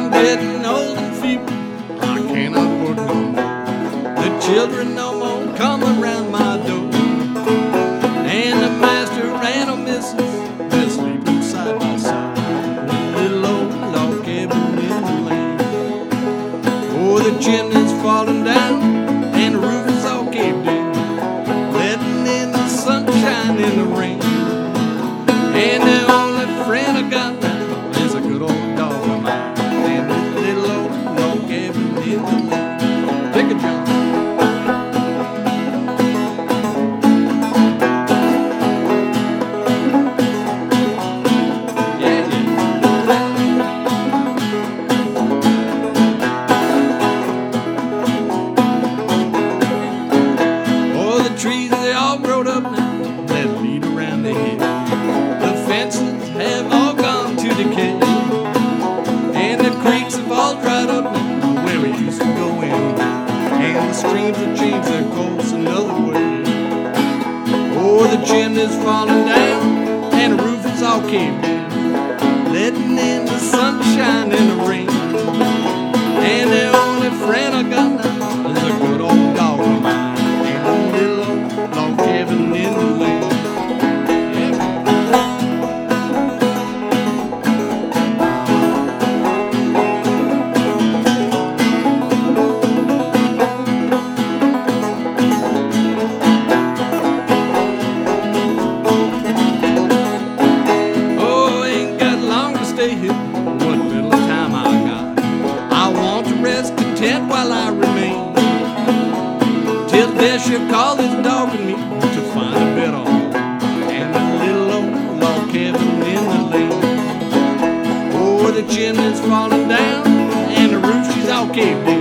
I'm getting old and feeble, I cannot work no more. The children no more come around my door, and the master and the missus, they're sleeping side by side in a little old log cabin in the lane. Oh, the chimney's falling down and the roof is all caved in, letting in the sunshine and the rain. And the only friend I got now is a good old dog of mine, and this little old log cabin in the lane. Take it, John. Trees, they all growed up now, that lead around the hill. The fences have all gone to decay, and the creeks have all dried up now, where we used to go in. And the streams have changed their course another way. Oh, the chimney's falling down, and the roof is all caved in, letting in the sunshine and the rain. And the only friend I got now is a good old dog of mine, and a little log cabin in the lane. Oh, I ain't got long to stay here, what little time I got. I want to rest content while I remain, till death shall call this dog and me to find a bed on, and a little old log cabin in the lane. Oh, the chimney's falling down, and the roof she's all caved in,